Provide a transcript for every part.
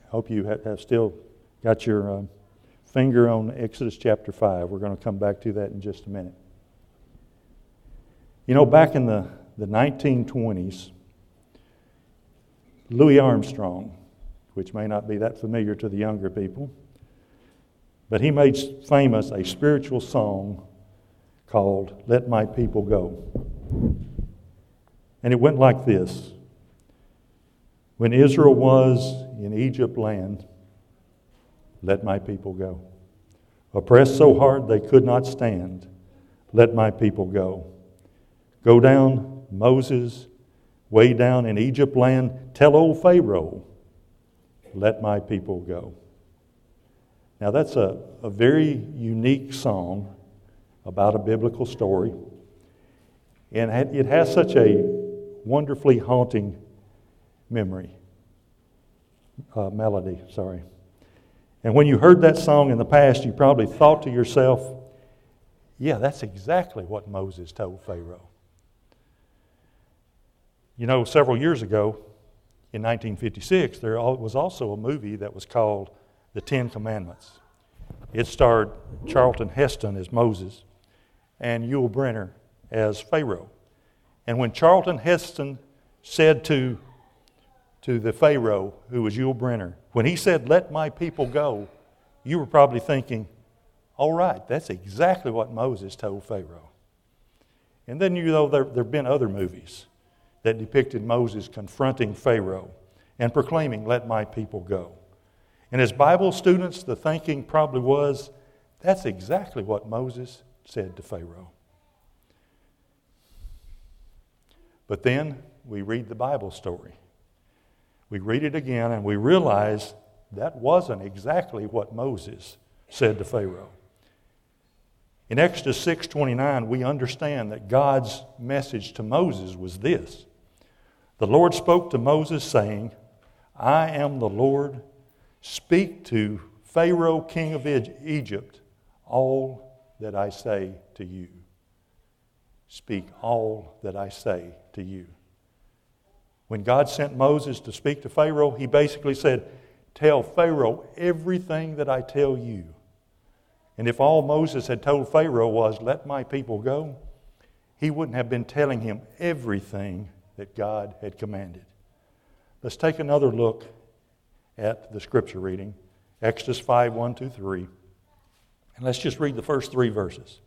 Hope you have still got your finger on Exodus chapter 5. We're going to come back to that in just a minute. You know, back in the 1920s, Louis Armstrong, which may not be that familiar to the younger people, but he made famous a spiritual song called Let My People Go. And it went like this. When Israel was in Egypt land, let my people go. Oppressed so hard they could not stand, let my people go. Go down, Moses, way down in Egypt land, tell old Pharaoh, let my people go. Now that's a very unique song about a biblical story. And it has such a wonderfully haunting melody. And when you heard that song in the past, you probably thought to yourself, yeah, that's exactly what Moses told Pharaoh. You know, several years ago, in 1956, there was also a movie that was called The Ten Commandments. It starred Charlton Heston as Moses and Yul Brynner as Pharaoh. And when Charlton Heston said to the Pharaoh, who was Yul Brynner, when he said, let my people go, you were probably thinking, all right, that's exactly what Moses told Pharaoh. And then, you know, there have been other movies that depicted Moses confronting Pharaoh and proclaiming, let my people go. And as Bible students, the thinking probably was, that's exactly what Moses said to Pharaoh. But then we read the Bible story. We read it again and we realize that wasn't exactly what Moses said to Pharaoh. In Exodus 6:29, we understand that God's message to Moses was this. The Lord spoke to Moses saying, I am the Lord. Speak to Pharaoh, king of Egypt, all that I say to you. Speak all that I say to you. When God sent Moses to speak to Pharaoh, he basically said, tell Pharaoh everything that I tell you. And if all Moses had told Pharaoh was, let my people go, he wouldn't have been telling him everything that God had commanded. Let's take another look at the scripture reading, Exodus 5, 1, 2, 3. And let's just read the first 3 verses.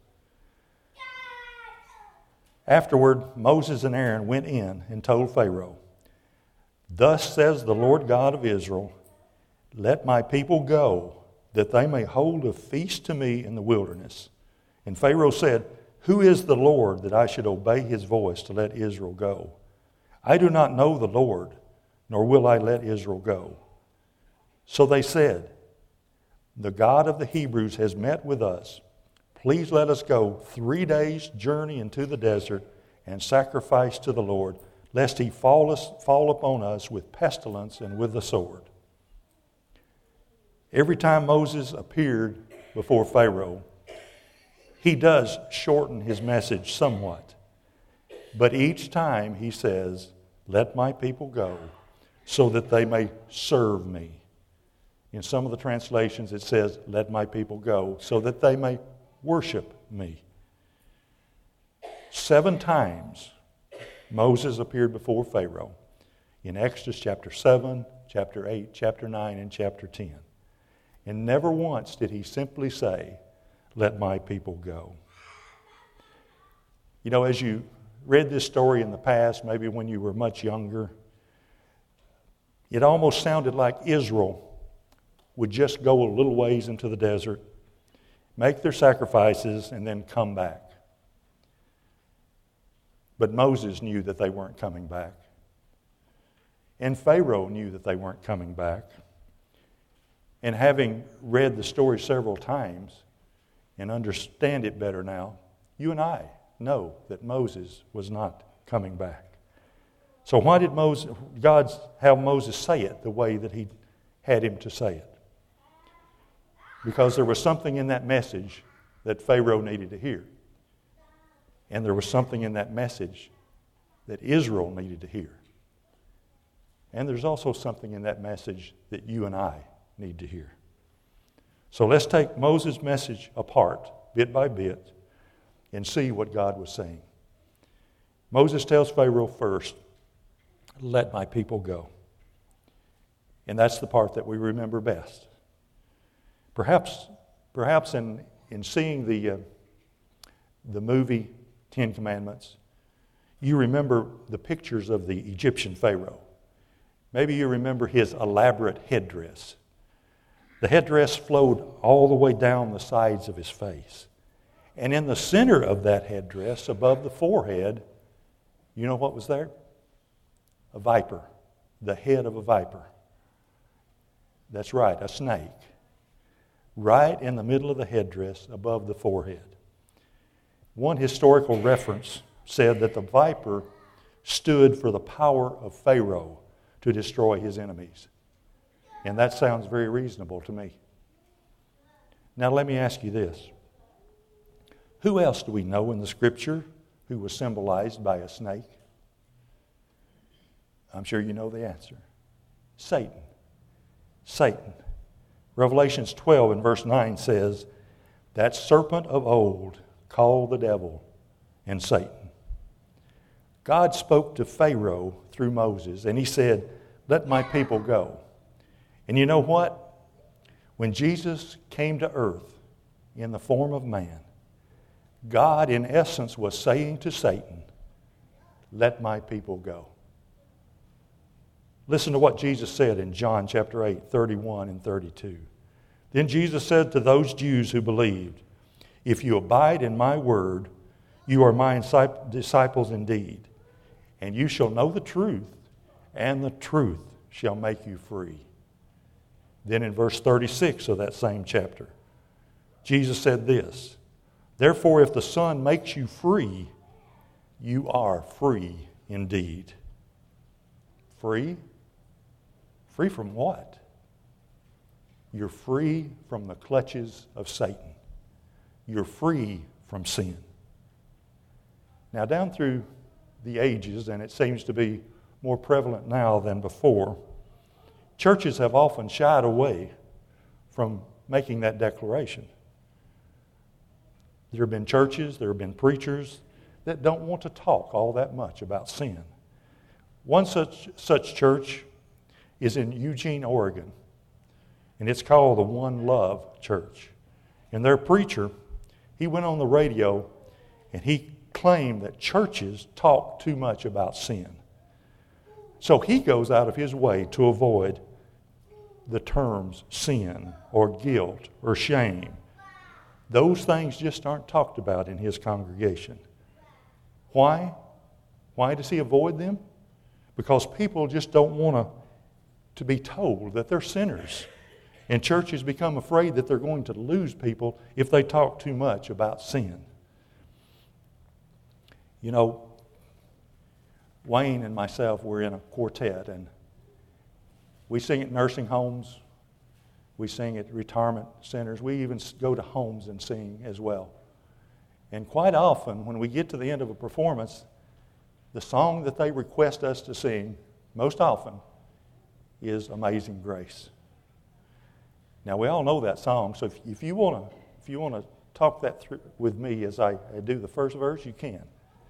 Afterward, Moses and Aaron went in and told Pharaoh, thus says the Lord God of Israel, let my people go, that they may hold a feast to me in the wilderness. And Pharaoh said, who is the Lord that I should obey his voice to let Israel go? I do not know the Lord, nor will I let Israel go. So they said, the God of the Hebrews has met with us. Please let us go 3 days' journey into the desert and sacrifice to the Lord, lest he fall upon us with pestilence and with the sword. Every time Moses appeared before Pharaoh, he does shorten his message somewhat. But each time he says, let my people go so that they may serve me. In some of the translations it says, let my people go so that they may worship me. 7 times Moses appeared before Pharaoh in Exodus chapter 7, chapter 8, chapter 9, and chapter 10. And never once did he simply say, let my people go. You know, as you read this story in the past, maybe when you were much younger, it almost sounded like Israel would just go a little ways into the desert, make their sacrifices, and then come back. But Moses knew that they weren't coming back. And Pharaoh knew that they weren't coming back. And having read the story several times and understand it better now, you and I know that Moses was not coming back. So why did God have Moses say it the way that he had him to say it? Because there was something in that message that Pharaoh needed to hear. And there was something in that message that Israel needed to hear. And there's also something in that message that you and I need to hear. So let's take Moses' message apart, bit by bit, and see what God was saying. Moses tells Pharaoh first, let my people go. And that's the part that we remember best. Perhaps in seeing the movie Ten Commandments, you remember the pictures of the Egyptian Pharaoh. Maybe you remember his elaborate headdress. The headdress flowed all the way down the sides of his face. And in the center of that headdress, above the forehead, you know what was there? A viper, the head of a viper. That's right, a snake. Right in the middle of the headdress, above the forehead. One historical reference said that the viper stood for the power of Pharaoh to destroy his enemies. And that sounds very reasonable to me. Now let me ask you this. Who else do we know in the Scripture who was symbolized by a snake? I'm sure you know the answer. Satan. Satan. Revelations 12 and verse 9 says, that serpent of old called the devil and Satan. God spoke to Pharaoh through Moses, and he said, let my people go. And you know what? When Jesus came to earth in the form of man, God in essence was saying to Satan, let my people go. Listen to what Jesus said in John chapter 8, 31 and 32. Then Jesus said to those Jews who believed, if you abide in my word, you are my disciples indeed, and you shall know the truth, and the truth shall make you free. Then in verse 36 of that same chapter, Jesus said this, therefore if the Son makes you free, you are free indeed. Free? Free from what? You're free from the clutches of Satan. You're free from sin. Now down through the ages, and it seems to be more prevalent now than before, churches have often shied away from making that declaration. There have been churches, there have been preachers that don't want to talk all that much about sin. One such church is in Eugene, Oregon, and it's called the One Love Church. And their preacher, he went on the radio and he claimed that churches talk too much about sin. So he goes out of his way to avoid the terms sin or guilt or shame. Those things just aren't talked about in his congregation. Why? Why does he avoid them? Because people just don't want to be told that they're sinners. And churches become afraid that they're going to lose people if they talk too much about sin. You know, Wayne and myself were in a quartet, and we sing at nursing homes. We sing at retirement centers. We even go to homes and sing as well. And quite often, when we get to the end of a performance, the song that they request us to sing, most often, is Amazing Grace. Now, we all know that song, so if you want to talk that through with me as I do the first verse, you can.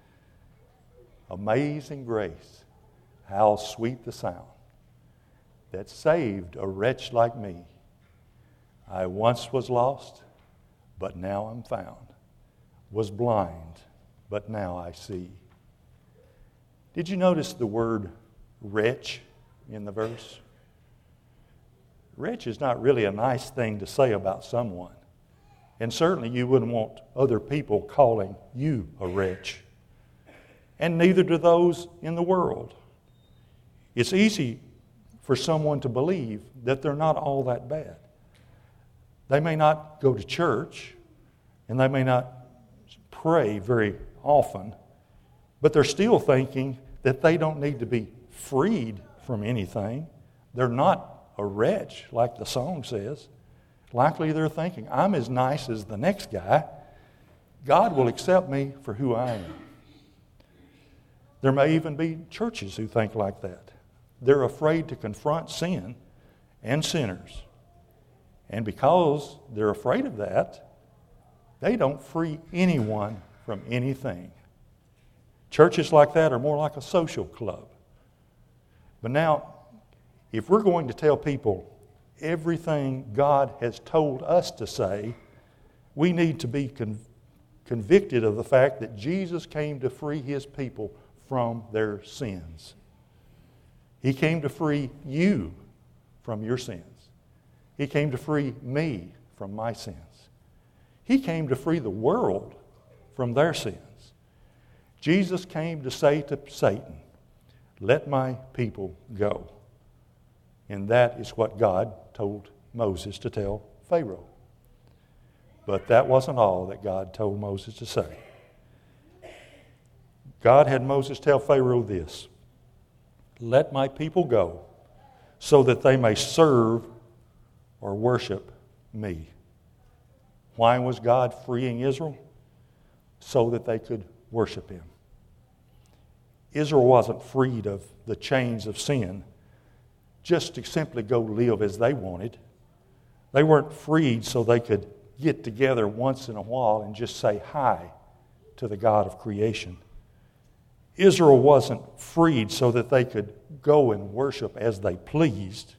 Amazing grace, how sweet the sound that saved a wretch like me. I once was lost, but now I'm found. Was blind, but now I see. Did you notice the word wretch in the verse? Wretch is not really a nice thing to say about someone. And certainly you wouldn't want other people calling you a wretch. And neither do those in the world. It's easy for someone to believe that they're not all that bad. They may not go to church, and they may not pray very often, but they're still thinking that they don't need to be freed from anything. They're not a wretch, like the song says. Likely they're thinking, I'm as nice as the next guy. God will accept me for who I am. There may even be churches who think like that. they're afraid to confront sin and sinners. And because they're afraid of that, they don't free anyone from anything. Churches like that are more like a social club. But now, if we're going to tell people everything God has told us to say, we need to be convicted of the fact that Jesus came to free His people from their sins. He came to free you from your sins. He came to free me from my sins. He came to free the world from their sins. Jesus came to say to Satan, "Let my people go." And that is what God told Moses to tell Pharaoh. But that wasn't all that God told Moses to say. God had Moses tell Pharaoh this, "Let my people go so that they may serve or worship me." Why was God freeing Israel? So that they could worship Him. Israel wasn't freed of the chains of sin just to simply go live as they wanted. They weren't freed so they could get together once in a while and just say hi to the God of creation. Israel wasn't freed so that they could go and worship as they pleased.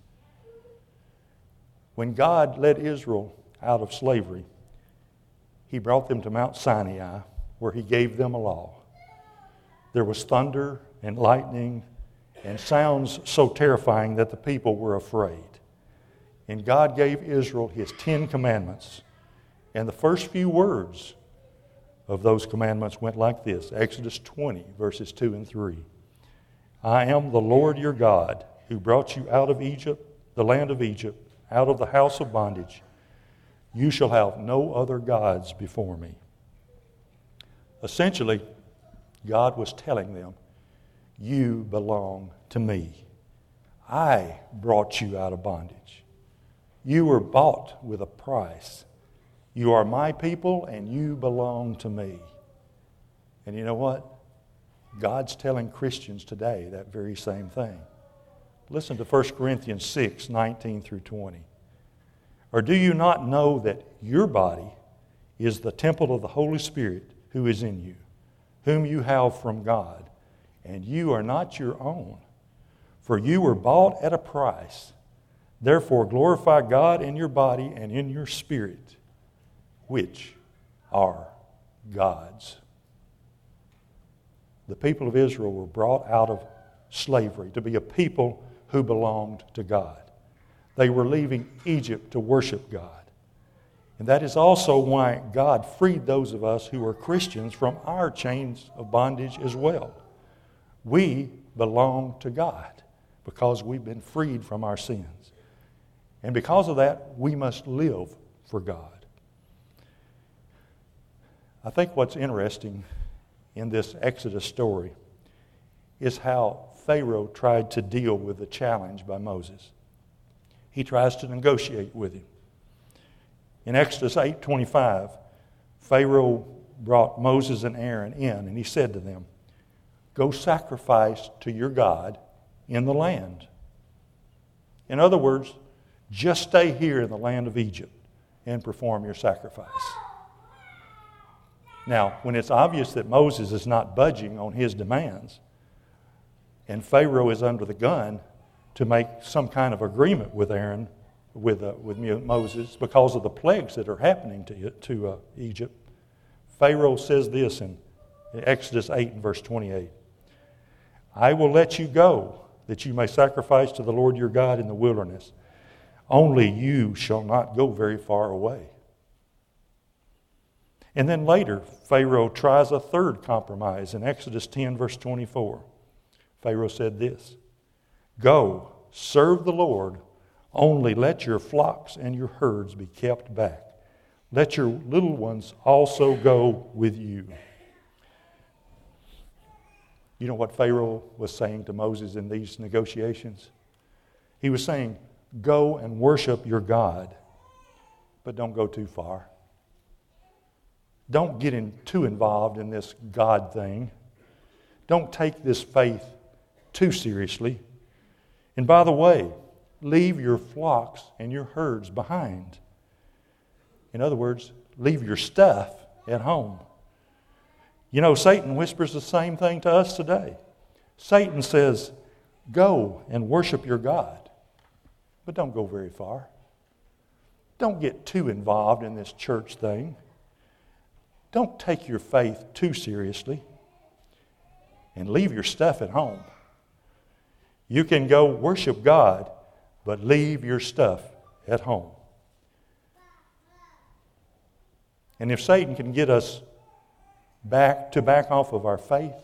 When God led Israel out of slavery, He brought them to Mount Sinai, where He gave them a law. There was thunder and lightning and sounds so terrifying that the people were afraid. And God gave Israel His 10 commandments. And the first few words of those commandments went like this. Exodus 20, verses 2 and 3. "I am the Lord your God, who brought you out of Egypt, the land of Egypt, out of the house of bondage. You shall have no other gods before me." Essentially, God was telling them, you belong to me. I brought you out of bondage. You were bought with a price. You are my people and you belong to me. And you know what? God's telling Christians today that very same thing. Listen to 1 Corinthians 6, 19 through 20. "Or do you not know that your body is the temple of the Holy Spirit who is in you, whom you have from God, and you are not your own? For you were bought at a price. Therefore glorify God in your body and in your spirit, which are God's." The people of Israel were brought out of slavery to be a people who belonged to God. They were leaving Egypt to worship God. And that is also why God freed those of us who are Christians from our chains of bondage as well. We belong to God because we've been freed from our sins. And because of that, we must live for God. I think what's interesting in this Exodus story is how Pharaoh tried to deal with the challenge by Moses. He tries to negotiate with him. In Exodus 8:25, Pharaoh brought Moses and Aaron in, and he said to them, "Go sacrifice to your God in the land." In other words, just stay here in the land of Egypt and perform your sacrifice. Now, when it's obvious that Moses is not budging on his demands, and Pharaoh is under the gun to make some kind of agreement with Aaron, with Moses, because of the plagues that are happening to Egypt, Pharaoh says this in Exodus 8 and verse 28. "I will let you go, that you may sacrifice to the Lord your God in the wilderness. Only you shall not go very far away." And then later, Pharaoh tries a third compromise in Exodus 10, verse 24. Pharaoh said this, "Go, serve the Lord, only let your flocks and your herds be kept back. Let your little ones also go with you." You know what Pharaoh was saying to Moses in these negotiations? He was saying, go and worship your God, but don't go too far. Don't get too involved in this God thing. Don't take this faith too seriously. And by the way, leave your flocks and your herds behind. In other words, leave your stuff at home. You know, Satan whispers the same thing to us today. Satan says, go and worship your God, but don't go very far. Don't get too involved in this church thing. Don't take your faith too seriously, and leave your stuff at home. You can go worship God, but leave your stuff at home. And if Satan can get us back off of our faith,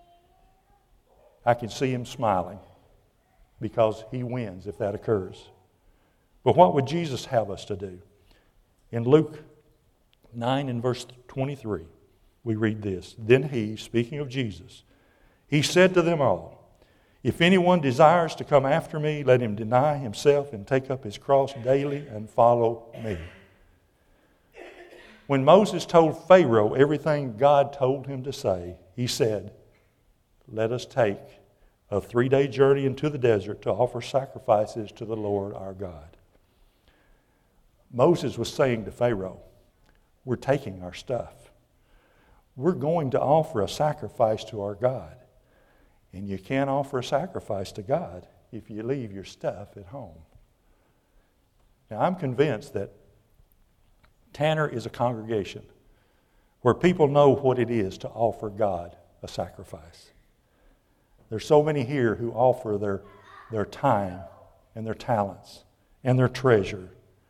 I can see him smiling, because he wins if that occurs. But what would Jesus have us to do? In Luke 9 and verse 23, we read this. Then he, speaking of Jesus, he said to them all, if anyone desires to come after me, let him deny himself and take up his cross daily and follow me. When Moses told Pharaoh everything God told him to say, he said, let us take a 3-day journey into the desert to offer sacrifices to the Lord our God. Moses was saying to Pharaoh, we're taking our stuff. We're going to offer a sacrifice to our God. And you can't offer a sacrifice to God if you leave your stuff at home. Now, I'm convinced that Tanner is a congregation where people know what it is to offer God a sacrifice. There's so many here who offer their time and their talents and their treasure.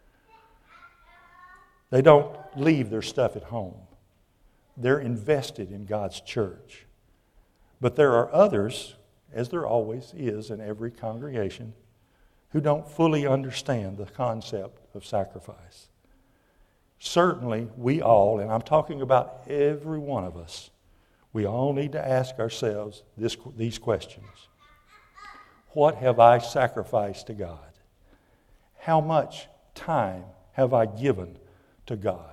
They don't leave their stuff at home. They're invested in God's church. But there are others, as there always is in every congregation, who don't fully understand the concept of sacrifice. Certainly, we all, and I'm talking about every one of us, we all need to ask ourselves these questions. What have I sacrificed to God? How much time have I given to God?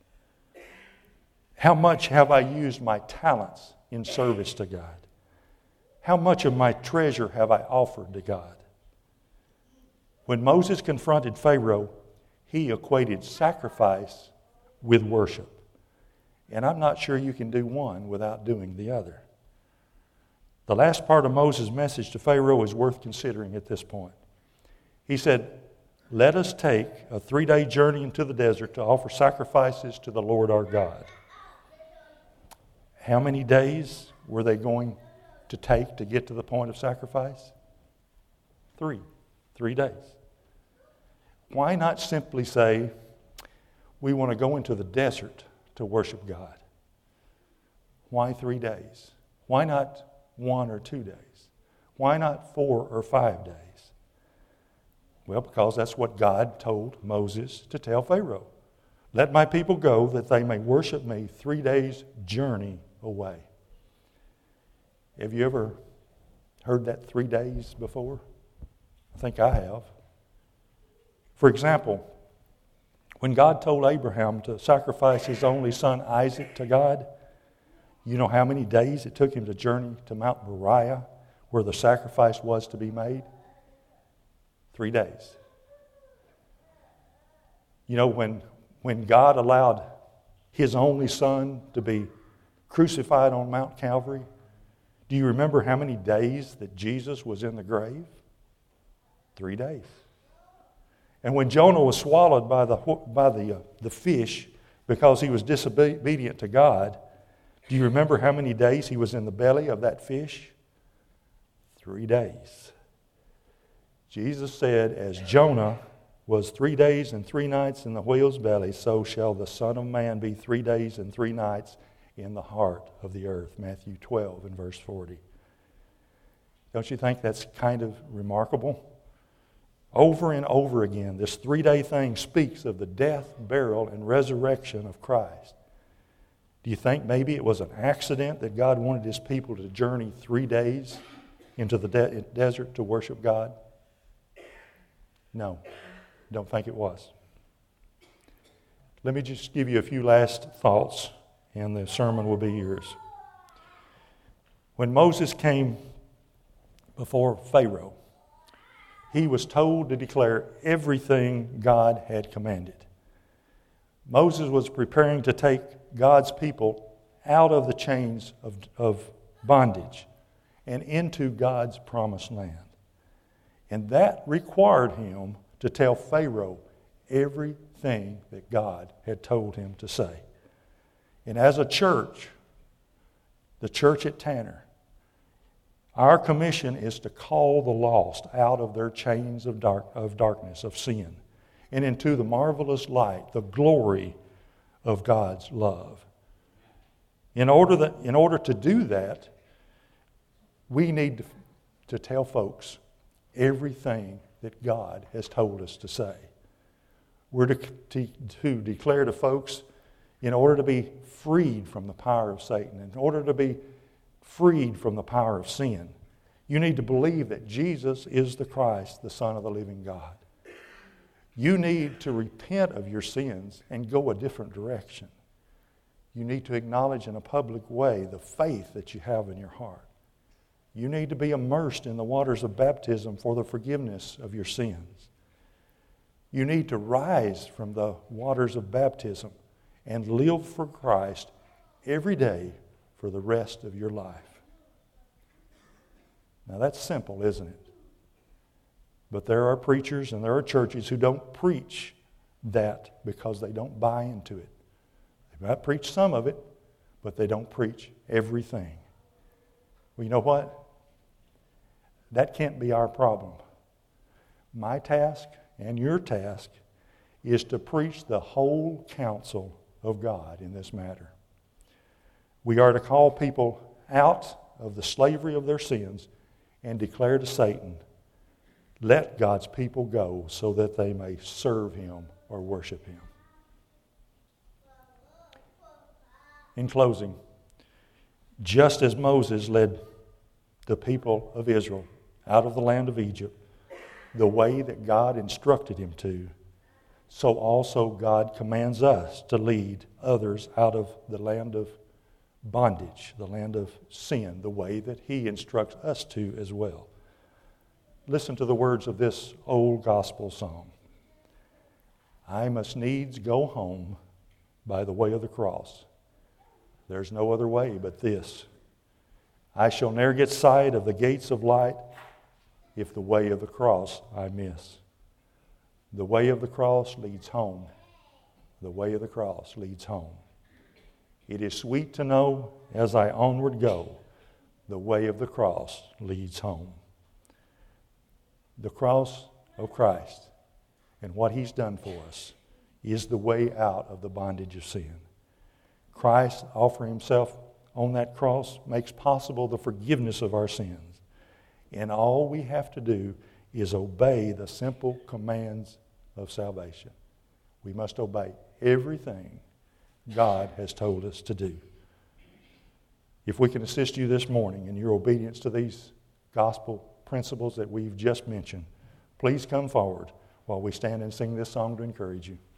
How much have I used my talents in service to God? How much of my treasure have I offered to God? When Moses confronted Pharaoh, he equated sacrifice with worship. And I'm not sure you can do one without doing the other. The last part of Moses' message to Pharaoh is worth considering at this point. He said, let us take a 3-day journey into the desert to offer sacrifices to the Lord our God. How many days were they going to take to get to the point of sacrifice? 3 days. Why not simply say, we want to go into the desert to worship God? Why 3 days? Why not 1 or 2 days? Why not 4 or 5 days? Well, because that's what God told Moses to tell Pharaoh. Let my people go that they may worship me 3 days' journey away. Have you ever heard that 3 days before? I think I have. For example, when God told Abraham to sacrifice his only son Isaac to God, you know how many days it took him to journey to Mount Moriah where the sacrifice was to be made? 3 days. You know, when God allowed his only son to be crucified on Mount Calvary, do you remember how many days that Jesus was in the grave? 3 days. And when Jonah was swallowed by the fish because he was disobedient to God, do you remember how many days he was in the belly of that fish? 3 days. Jesus said, as Jonah was 3 days and 3 nights in the whale's belly, so shall the Son of Man be 3 days and 3 nights in the heart of the earth. Matthew 12 and verse 40. Don't you think that's kind of remarkable? Over and over again, this 3-day thing speaks of the death, burial, and resurrection of Christ. Do you think maybe it was an accident that God wanted his people to journey 3 days into the desert to worship God? No, don't think it was. Let me just give you a few last thoughts, and the sermon will be yours. When Moses came before Pharaoh, he was told to declare everything God had commanded. Moses was preparing to take God's people out of the chains of bondage and into God's promised land. And that required him to tell Pharaoh everything that God had told him to say. And as a church, the church at Tanner, our commission is to call the lost out of their chains of darkness, of sin, and into the marvelous light, the glory of God's love. In order to do that, we need to tell folks everything that God has told us to say. We're to declare to folks, in order to be freed from the power of Satan, in order to be freed from the power of sin, you need to believe that Jesus is the Christ, the Son of the living God. You need to repent of your sins and go a different direction. You need to acknowledge in a public way the faith that you have in your heart. You need to be immersed in the waters of baptism for the forgiveness of your sins. You need to rise from the waters of baptism and live for Christ every day for the rest of your life. Now that's simple, isn't it? But there are preachers and there are churches who don't preach that because they don't buy into it. They might preach some of it, but they don't preach everything. Well, you know what? That can't be our problem. My task and your task is to preach the whole counsel of God in this matter. We are to call people out of the slavery of their sins and declare to Satan, let God's people go so that they may serve him or worship him. In closing, just as Moses led the people of Israel out of the land of Egypt the way that God instructed him to, so also God commands us to lead others out of the land of bondage, the land of sin, the way that he instructs us to as well. Listen to the words of this old gospel song. I must needs go home by the way of the cross. There's no other way but this. I shall ne'er get sight of the gates of light if the way of the cross I miss. The way of the cross leads home. The way of the cross leads home. It is sweet to know as I onward go, the way of the cross leads home. The cross of Christ and what he's done for us is the way out of the bondage of sin. Christ offering himself on that cross makes possible the forgiveness of our sins. And all we have to do is obey the simple commands of salvation. We must obey everything God has told us to do. If we can assist you this morning in your obedience to these gospel principles that we've just mentioned, please come forward while we stand and sing this song to encourage you.